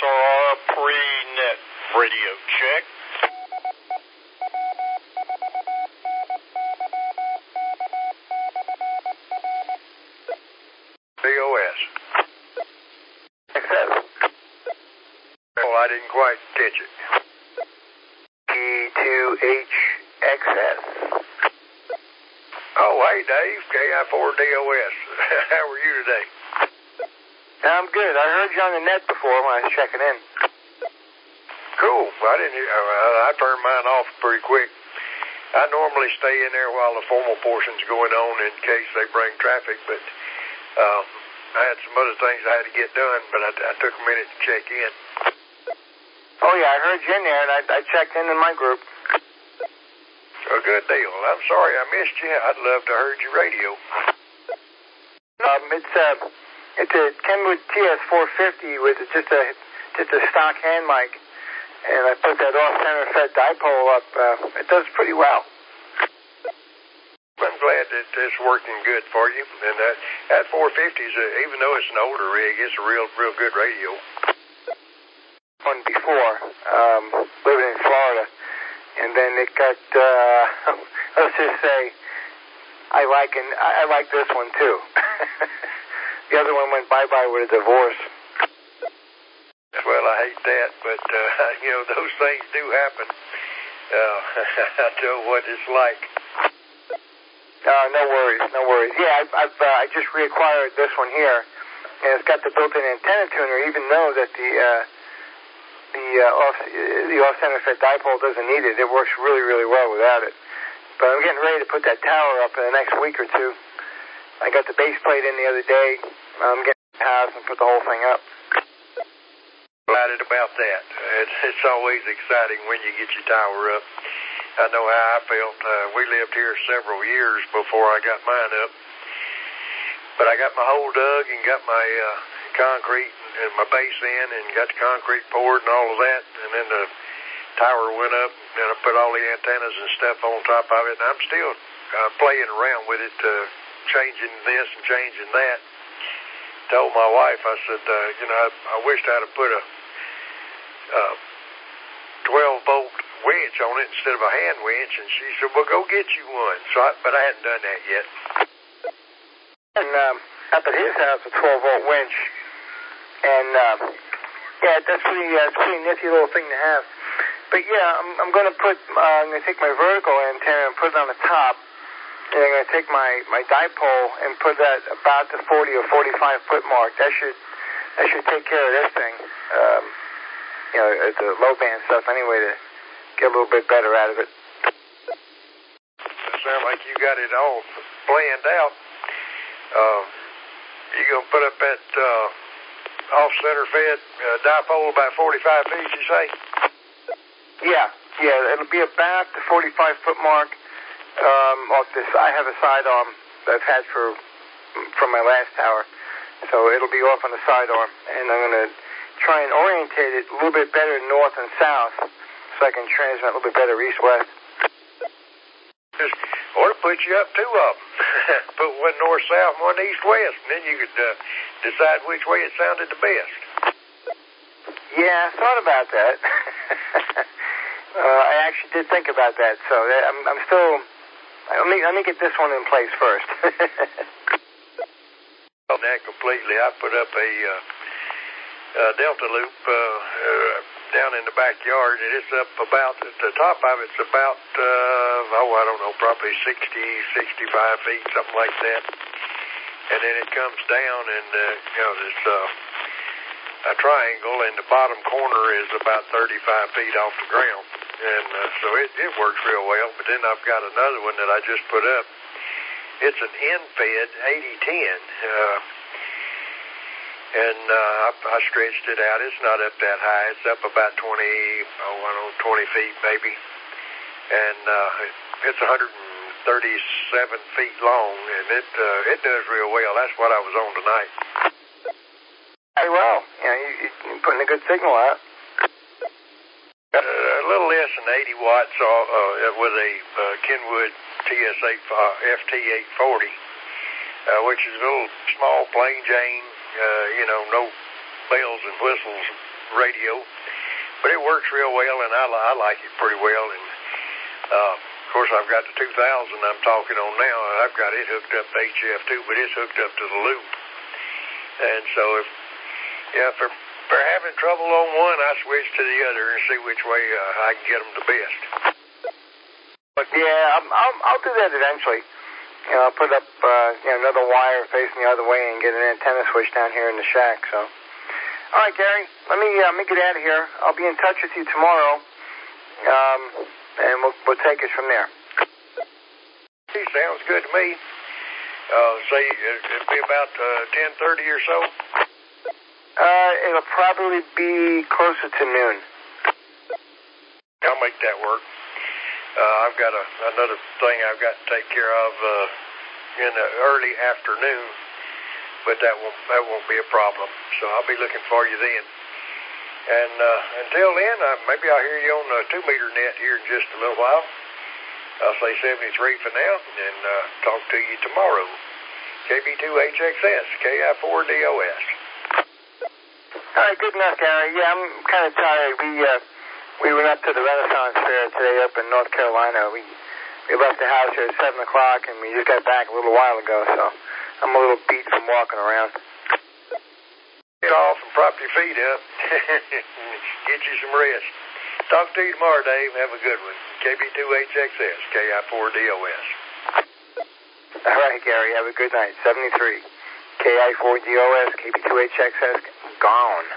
SRR pre-net radio check. DOS. XS. Well, I didn't quite catch it. P2HXS. Oh, hey, Dave, KI4DOS. How are you today? I'm good. I heard you on the net before when I was checking in. Cool. I didn't. I turned mine off pretty quick. I normally stay in there while the formal portion's going on in case they bring traffic, but I had some other things I had to get done, but I took a minute to check in. Oh, yeah, I heard you in there, and I checked in my group. A good deal. I'm sorry I missed you. I'd love to heard your radio. It's a Kenwood TS450 with just a stock hand mic, and I put that off-center fed dipole up. It does pretty well. I'm glad that it's working good for you. And that 450's, even though it's an older rig, it's a real good radio. One before, living in Florida, and then it got. Let's just say, I like this one too. The other one went bye-bye with a divorce. Well, I hate that, but, those things do happen. I know what it's like. No worries. Yeah, I just reacquired this one here, and it's got the built-in antenna tuner, even though that the off-center fed dipole doesn't need it. It works really, really well without it. But I'm getting ready to put that tower up in the next week or two. I got the base plate in the other day. I'm getting to the house and put the whole thing up. Excited about that. It's always exciting when you get your tower up. I know how I felt. We lived here several years before I got mine up. But I got my hole dug and got my concrete and my base in and got the concrete poured and all of that. And then the tower went up and I put all the antennas and stuff on top of it. And I'm still playing around with it, changing this and changing that. Told my wife, I said, I wished I'd have put a 12-volt winch on it instead of a hand winch, and she said, well, go get you one. But I hadn't done that yet. And up at his house, a 12-volt winch, and that's pretty nifty little thing to have. But yeah, I'm going to take my vertical antenna and put it on the top. And I'm going to take my dipole and put that about the 40 or 45 foot mark. That should take care of this thing. The low band stuff anyway, to get a little bit better out of it. It sounds like you got it all planned out. You going to put up that off-center fed dipole about 45 feet, you say? Yeah, it'll be about the 45 foot mark. Off this, I have a sidearm that I've had from my last tower, so it'll be off on the sidearm, and I'm going to try and orientate it a little bit better north and south, so I can transmit a little bit better east-west. Or put you up two of them. Put one north-south and one east-west, and then you could decide which way it sounded the best. Yeah, I thought about that. I actually did think about that, so I'm still... Let me get this one in place first. On that completely, I put up a Delta loop down in the backyard, and it's up about, at the top of it's about, I don't know, probably 60, 65 feet, something like that. And then it comes down, and, this a triangle, and the bottom corner is about 35 feet off the ground. And so it works real well. But then I've got another one that I just put up. It's an end-fed 8010. I stretched it out. It's not up that high. It's up about 20 feet maybe. And it's 137 feet long, and it does real well. That's what I was on tonight. Very well. You're putting a good signal out. A little less than 80 watts with a Kenwood FT840, which is a little small, plain Jane, no bells and whistles radio, but it works real well, and I like it pretty well. And of course, I've got the 2000 I'm talking on now. I've got it hooked up to HF2, but it's hooked up to the loop. And so if they're having trouble on one, I switch to the other and see which way I can get them the best. But yeah, I'll do that eventually. You know, I'll put up another wire facing the other way and get an antenna switch down here in the shack. So, all right, Gary, let me get out of here. I'll be in touch with you tomorrow, and we'll take it from there. Sounds good to me. Say it'll be about 10:30 or so. It'll probably be closer to noon. I'll make that work. I've got another thing I've got to take care of in the early afternoon, but that won't be a problem. So I'll be looking for you then. And until then, maybe I'll hear you on the 2-meter net here in just a little while. I'll say 73 for now, and talk to you tomorrow. KB2HXS, KI4DOS. All right, good enough, Gary. Yeah, I'm kind of tired. We went up to the Renaissance Fair today up in North Carolina. We left the house here at 7 o'clock, and we just got back a little while ago, so I'm a little beat from walking around. Get off and prop your feet up. Get you some rest. Talk to you tomorrow, Dave. Have a good one. KB2HXS, KI4DOS. All right, Gary. Have a good night. 73. KI4DOS, KB2HXS, gone.